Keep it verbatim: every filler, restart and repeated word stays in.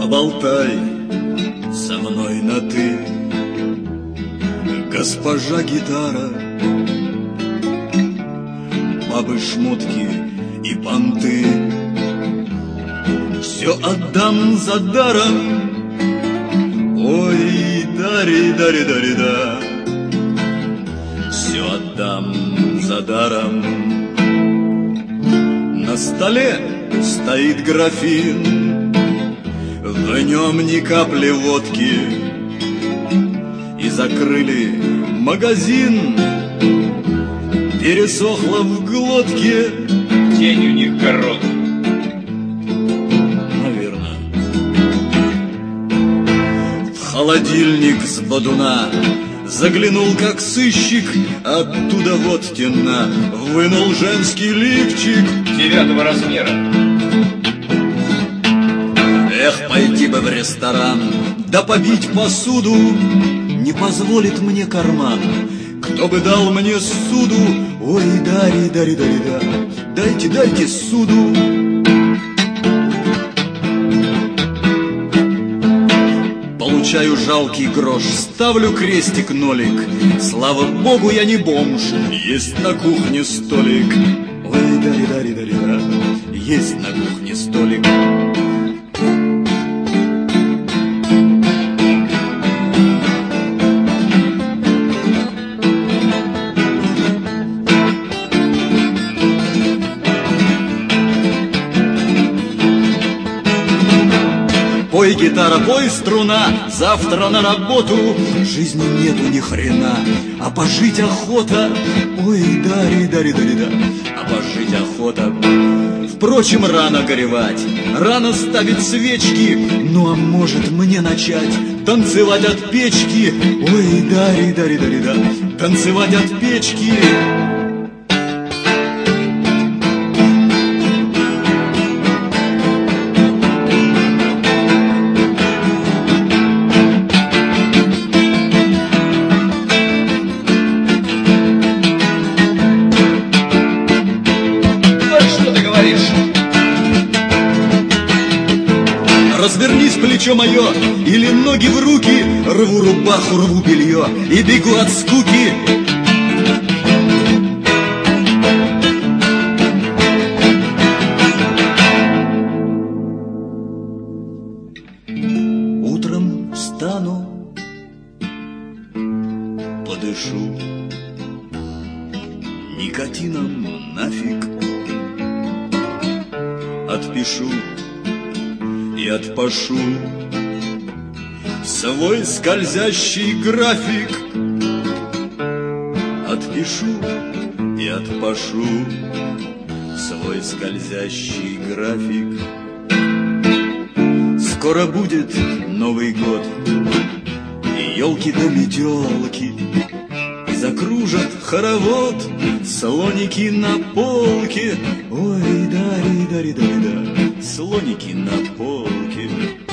Поболтай со мной на «ты», госпожа гитара. Бабы, шмотки и понты все отдам за даром. Ой, дари, дари, дари, да, все отдам за даром. На столе стоит графин, в нем ни капли водки, и закрыли магазин, пересохло в глотке. День у них короткий. Наверно. В холодильник с бодуна заглянул как сыщик, оттуда вот тена, вынул женский лифчик девятого размера. Эх, пойти бы в ресторан, да побить посуду, не позволит мне карман. Кто бы дал мне суду? Ой, дари, дари, дари, да, дайте, дайте суду. Получаю жалкий грош, ставлю крестик-нолик. Слава богу, я не бомж, есть на кухне столик. Ой, дари, дари, дари, да, есть на кухне столик. Пой, гитара, пой, струна, завтра на работу. Жизни нету ни хрена, а пожить охота. Ой, дари, дари, дари, да, а пожить охота. Впрочем, рано горевать, рано ставить свечки. Ну а может мне начать танцевать от печки? Ой, дари, дари, дари, да, танцевать от печки. Развернись, плечо мое, или ноги в руки, рву рубаху, рву белье и бегу от скуки. Утром встану, подышу никотином нафиг, отпишу и отпашу свой скользящий график. Отпишу и отпашу свой скользящий график. Скоро будет Новый год, и елки да метелки, и закружат хоровод слоники на полке. Ой, дари, дари, дари, да, слоники на полке.